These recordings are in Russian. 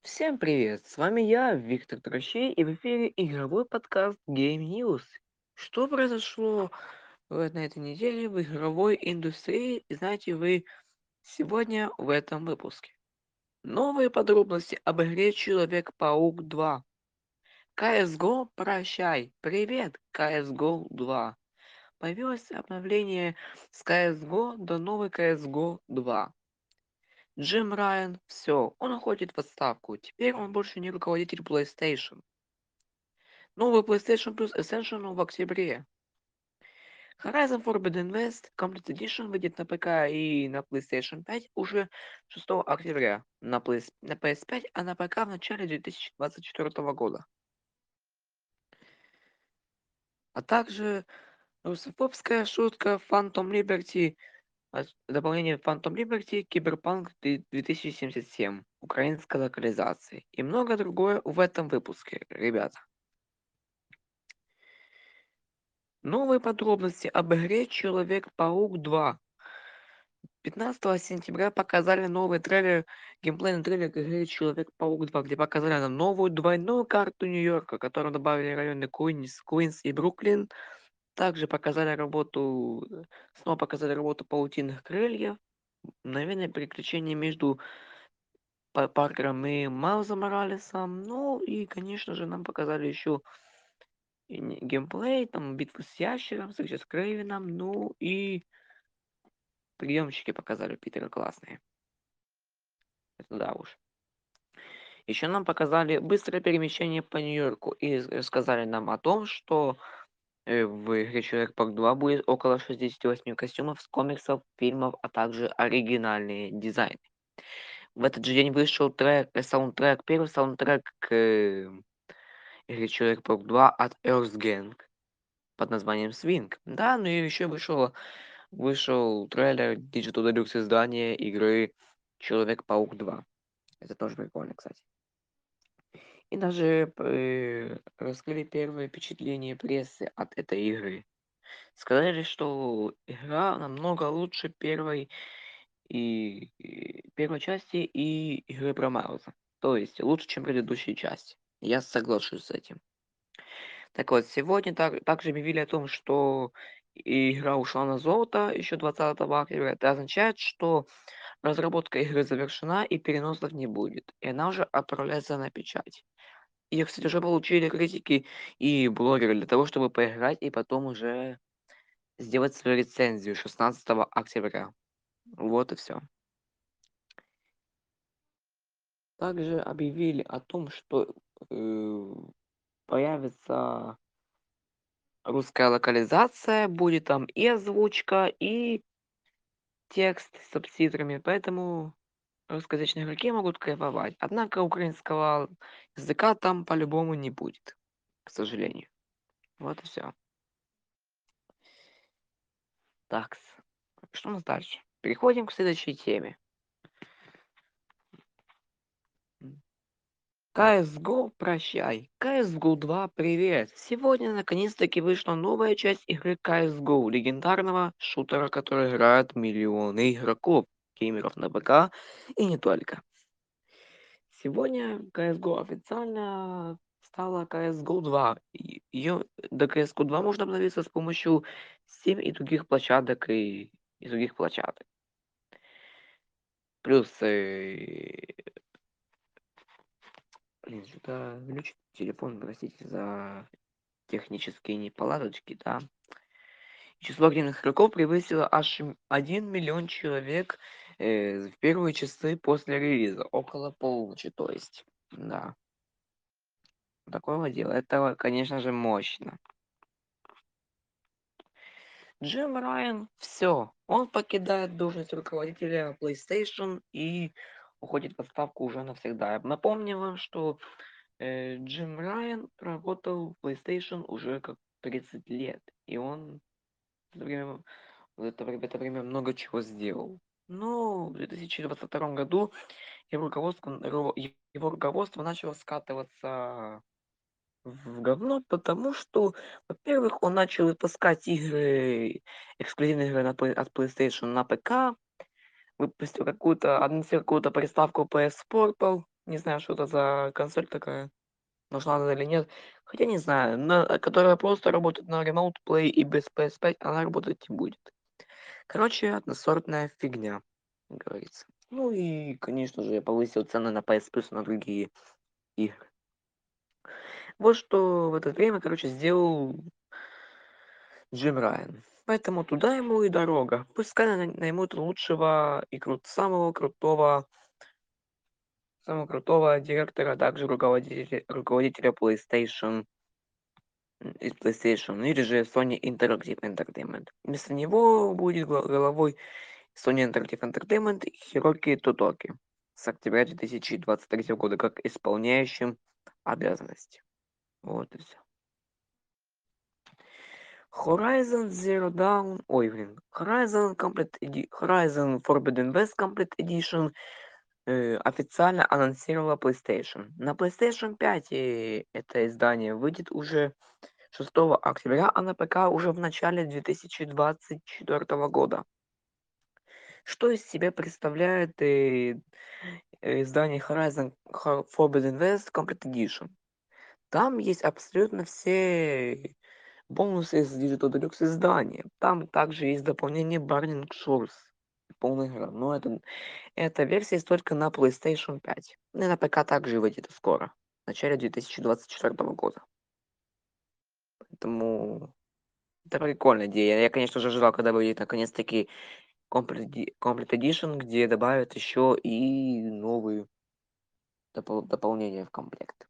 Всем привет! С вами я, Виктор Трощей, и в эфире игровой подкаст Game News. Что произошло на этой неделе в игровой индустрии, знаете вы сегодня в этом выпуске. Новые подробности об игре Человек-паук 2. CSGO, прощай! Привет, CSGO 2. Появилось обновление с CSGO до новой CSGO 2. Джим Райан, все, он уходит в отставку. Теперь он больше не руководитель PlayStation. Новый PlayStation Plus Essential в октябре. Horizon Forbidden West Complete Edition выйдет на ПК и на PlayStation 5 уже 6 октября. На PS5, а на ПК в начале 2024 года. А также русофобская шутка Phantom Liberty, дополнение Phantom Liberty Киберпанк 2077, украинской локализации и много другое в этом выпуске, ребята. Новые подробности об игре Человек-паук 2. 15 сентября показали новый трейлер, геймплейный трейлер к игре Человек-паук 2, где показали нам новую двойную карту Нью-Йорка, которую добавили районы Куинс и Бруклин. Также показали снова показали работу паутинных крыльев, мгновенное переключение между Паркером и Майлзом Моралесом. Ну и, конечно же, нам показали еще геймплей, там битву с ящером, встреча с Крейвеном, ну и приемчики показали Питера классные. Это да уж. Еще нам показали быстрое перемещение по Нью-Йорку и рассказали нам о том, что в игре Человек-паук 2 будет около 68 костюмов с комиксов, фильмов, а также оригинальные дизайны. В этот же день вышел первый саундтрек к игре Человек-паук 2 от Earth Gang под названием Swing. Да, ну и еще вышел трейлер Digital Deluxe издания игры Человек-паук 2. Это тоже прикольно, кстати. И даже раскрыли первые впечатления прессы от этой игры. Сказали, что игра намного лучше первой части и игры про Майлза. То есть лучше, чем предыдущие части. Я соглашусь с этим. Так вот, сегодня также объявили о том, что игра ушла на золото еще 20 октября. Это означает, что разработка игры завершена и переносов не будет. И она уже отправляется на печать. Её, кстати, уже получили критики и блогеры для того, чтобы поиграть и потом уже сделать свою рецензию 16 октября. Вот и все. Также объявили о том, что э, появится русская локализация, будет там и озвучка, и текст с субтитрами, поэтому русскоязычные игроки могут кайфовать. Однако украинского языка там по-любому не будет, к сожалению. Вот и все. Такс. Что у нас дальше? Переходим к следующей теме. CSGO, прощай. CSGO 2, привет. Сегодня наконец-таки вышла новая часть игры CSGO, легендарного шутера, который играют миллионы игроков, геймеров на ПК и не только. Сегодня CSGO официально стала CSGO 2. Ее до CSGO 2 можно обновиться с помощью Steam и других площадок и других площадок. Плюс блин, что-то глючит телефон, простите за технические неполадочки, да. Число активных игроков превысило аж 1 миллион человек в первые часы после релиза, около полуночи, то есть. Да, такое дело. Это, конечно же, мощно. Джим Райан, все, он покидает должность руководителя PlayStation и уходит в отставку уже навсегда. Я напомню вам, что Джим Райан работал в PlayStation уже как 30 лет, и он в это время, в это время много чего сделал. Но в 2022 году его руководство начало скатываться в говно, потому что, во-первых, он начал выпускать эксклюзивные игры от PlayStation на ПК, выпустил какую-то приставку PS Portal, Не знаю, что это за консоль такая, нужна она или нет. Хотя не знаю, которая просто работает на Remote Play и без PS5, она работать не будет. Короче, односортная фигня, как говорится. Ну и, конечно же, я повысил цены на PS Plus и на другие игры. Вот что в это время, короче, сделал Джим Райан. Поэтому туда ему и дорога. Пускай наймут лучшего и самого крутого директора, а также руководителя PlayStation из PlayStation или же Sony Interactive Entertainment. Вместо него будет головой Sony Interactive Entertainment Хироки Тотоки с октября 2023 года как исполняющим обязанности. Вот и все. Horizon Zero Dawn, ой, блин, Horizon Forbidden West Complete Edition официально анонсировала PlayStation. На PlayStation 5 это издание выйдет уже 6 октября, а на ПК уже в начале 2024 года. Что из себя представляет издание Horizon Forbidden West Complete Edition? Там есть абсолютно все бонусы из Digital Deluxe издания. Там также есть дополнение Burning Shores. Полная игра. Но эта версия есть только на PlayStation 5. Ну и на ПК также выйдет скоро. В начале 2024 года. Поэтому это прикольная идея. Я, конечно же, ждал, когда выйдет наконец-таки Complete Edition, где добавят еще и новые дополнения в комплект.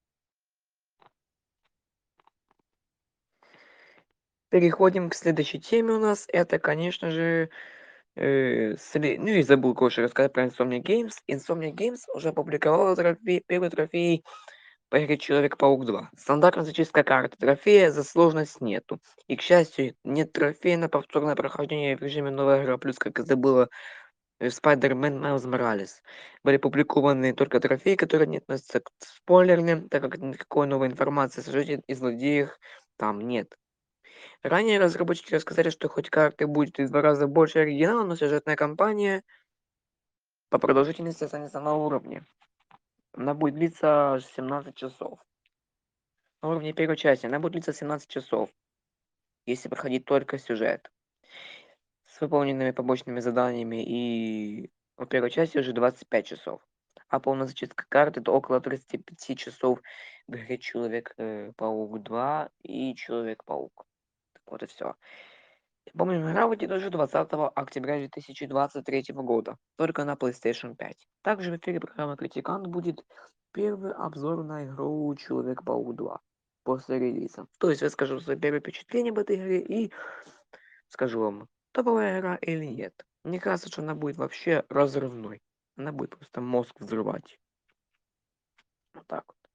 Переходим к следующей теме у нас. Это, конечно же, ну и забыл кое-что рассказать про Insomnia Games. Insomnia Games уже опубликовала первый трофей по игре Человек-паук 2. Стандартная зачистка карты трофея, за сложность нету. И, к счастью, нет трофея на повторное прохождение в режиме новая игра, плюс, как это было в Spider-Man Miles Morales. Были опубликованы только трофеи, которые не относятся к спойлерным, так как никакой новой информации о сюжете и злодеях там нет. Ранее разработчики рассказали, что хоть карты будет в 2 раза больше оригинала, но сюжетная кампания по продолжительности останется на уровне. Она будет длиться 17 часов. На уровне первой части она будет длиться 17 часов, если проходить только сюжет. С выполненными побочными заданиями и в первой части уже 25 часов. А полная зачистка карты это около 35 часов в игре Человек-паук 2 и Человек-паук. Вот и все. Помню, игра выйдет уже 20 октября 2023 года, только на PlayStation 5. Также в эфире программы Критикант будет первый обзор на игру Человек-паук 2 после релиза. То есть я скажу свои первые впечатления об этой игре и скажу вам, топовая игра или нет. Мне кажется, что она будет вообще разрывной. Она будет просто мозг взрывать. Вот так вот.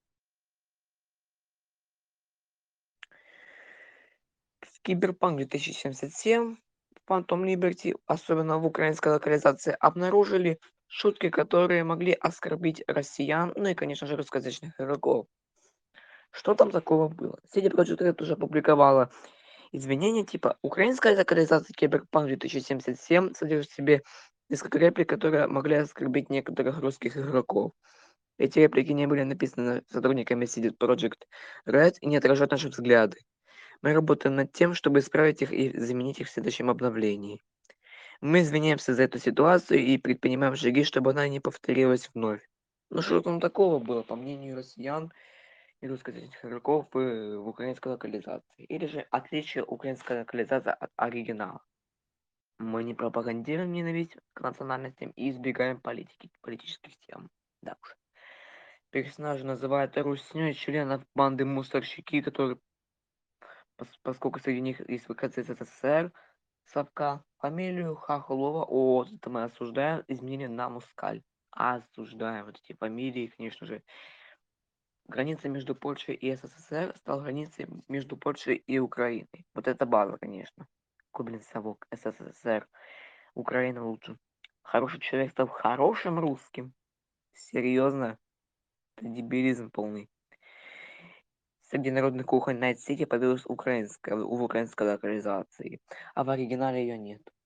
Киберпанк 2077, Phantom Liberty, особенно в украинской локализации, обнаружили шутки, которые могли оскорбить россиян, ну и, конечно же, русскоязычных игроков. Что там такого было? CD Projekt Red уже опубликовала извинения, типа украинская локализация Cyberpunk 2077 содержит в себе несколько реплик, которые могли оскорбить некоторых русских игроков. Эти реплики не были написаны сотрудниками CD Projekt Red и не отражают наши взгляды. Мы работаем над тем, чтобы исправить их и заменить их в следующем обновлении. Мы извиняемся за эту ситуацию и предпринимаем шаги, чтобы она не повторилась вновь. Ну что там такого было, по мнению россиян и русскоязычных игроков в украинской локализации? Или же отличие украинской локализации от оригинала? Мы не пропагандируем ненависть к национальностям и избегаем политических тем. Да уж. Персонажа называют руснёй членов банды мусорщики, которые поскольку среди них есть выходцы из СССР, Совка, фамилию Хохлова, это мы осуждаем, изменение на Мускаль. Осуждаем вот эти фамилии, конечно же. Граница между Польшей и СССР стала границей между Польшей и Украиной. Вот это база, конечно. Кублин совок, СССР, Украина лучше. Хороший человек стал хорошим русским. Серьезно? Это дебилизм полный. Среди народных кухонь Найт Сити появилась в украинской локализации, а в оригинале ее нет.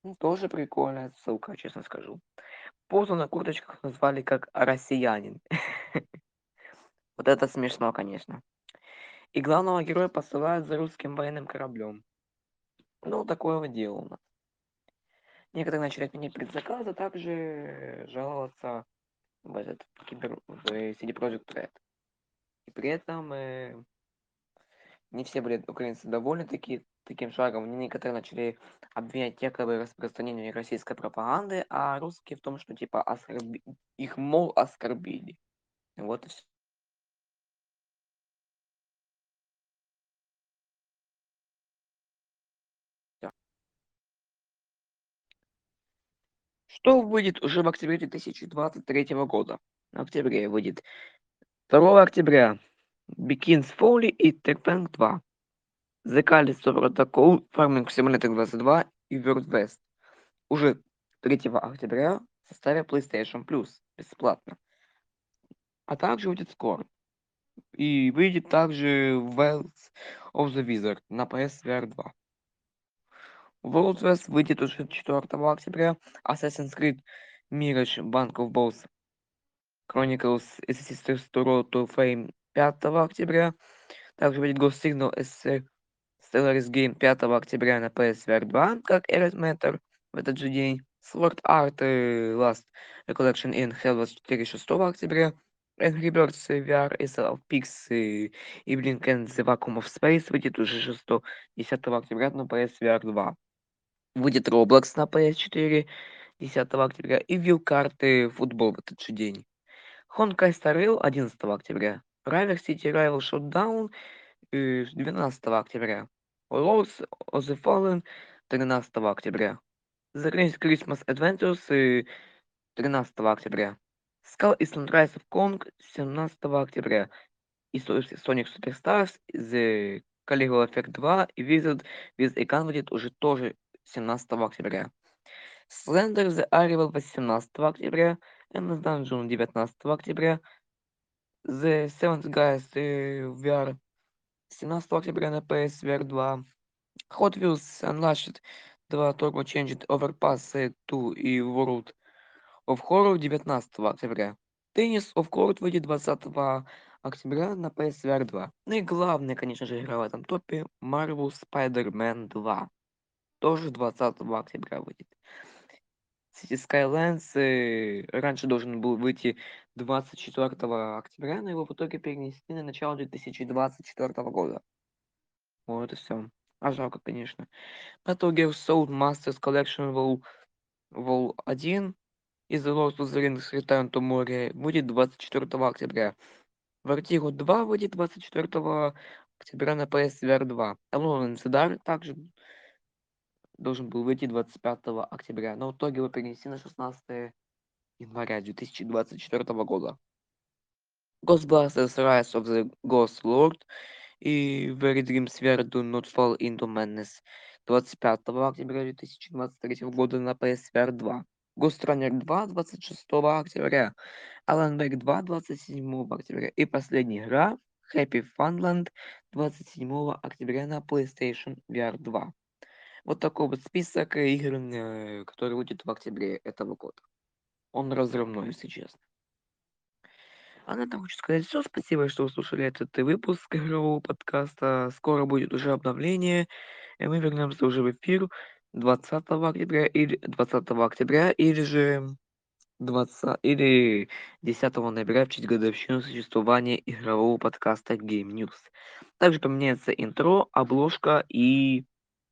Ну, тоже прикольная ссылка, честно скажу. Позу на курточках назвали как «Россиянин». Вот это смешно, конечно. И главного героя посылают за русским военным кораблем. Ну, такое вот дело у нас. Некоторые начали отменять предзаказы, а также жаловаться в CD Projekt Red. И при этом не все были украинцы довольны таким шагом. Некоторые начали обвинять якобы распространение российской пропаганды, а русские в том, что типа их, мол, оскорбили. Вот и все. Что выйдет уже в октябре 2023 года? В октябре выйдет 2 октября Begins Folly и Terpeng 2. The Callisto Protocol, Farming Simulator 22 и World West. Уже 3 октября в составе PlayStation Plus бесплатно. А также выйдет скоро. И выйдет также Wells of the Wizard на PSVR 2. World West выйдет уже 4 октября. Assassin's Creed Mirage Bank of Boss Chronicles Sisters to Road to Fame 5 октября. Также выйдет Ghost Signal Stellaris Game 5 октября на PSVR 2, как Error Matter в этот же день. Sword Art Last Recollection in Hell 4 6 октября. Angry Birds VR, Ace of Peaks и Blink and the Vacuum of Space выйдет уже 10 октября на PSVR 2. Выйдет Roblox на PS4 10 октября и View карты футбол в этот же день. Honkai Star Rail 11 октября. River City Rival Showdown 12 октября. Lords of the Fallen 13 октября. The Christmas Adventures 13 октября. Skull Island Rise of Kong 17 октября. И Sonic Superstars, The Caligula Effect 2 и Wizard with a Gun выйдет уже тоже 17 октября. Slender The Arrival 18 октября. Endless Dungeon 19 октября. The Seventh Guys VR 17 октября на PSVR 2. Hot Wheels Unleashed 2 Turbo Changed Overpass 2 и World of Horror 19 октября. Tennis of Court выйдет 20 октября на PSVR 2. Ну и главная, конечно же, игра в этом топе Marvel Spider-Man 2. Тоже 20 октября выйдет. City Skylines раньше должен был выйти 24 октября, но его в итоге перенесли на начало 2024 года. Вот и все. А жалко, конечно. Metal Gear Solid Masters Collection Vol 1 и The Lord of the Rings Return to Moria будет 24 октября. Vertigo 2 выйдет 24 октября на PSVR 2. Alone in the Dark также должен был выйти 25 октября, но в итоге его перенесли на 16 января 2024 года. Ghostbusters Rise of the Ghost Lord и Very Dreams Where Do Not Fall Into Madness 25 октября 2023 года на PSVR 2. Ghost Runner 2 26 октября. Alan Wake 2 27 октября. И последняя игра Happy Funland 27 октября на PlayStation VR 2. Вот такой вот список игр, который выйдет в октябре этого года. Он разрывной, если честно. А на этом хочу сказать все. Спасибо, что вы слушали этот выпуск игрового подкаста. Скоро будет уже обновление, и мы вернемся уже в эфир 20 октября или же 10 ноября в честь годовщины существования игрового подкаста Game News. Также поменяется интро, обложка и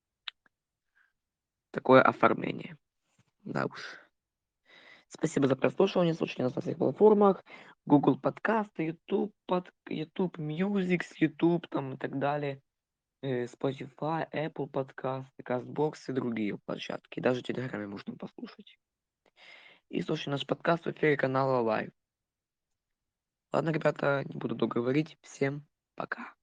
такое оформление. Да уж. Спасибо за прослушивание. Слушайте нас на всех платформах. Google подкасты, YouTube Music, YouTube там и так далее. Spotify, Apple подкасты, CastBox и другие площадки. Даже в Телеграме можно послушать. И слушайте наш подкаст в эфире канала Live. Ладно, ребята, не буду долго говорить. Всем пока.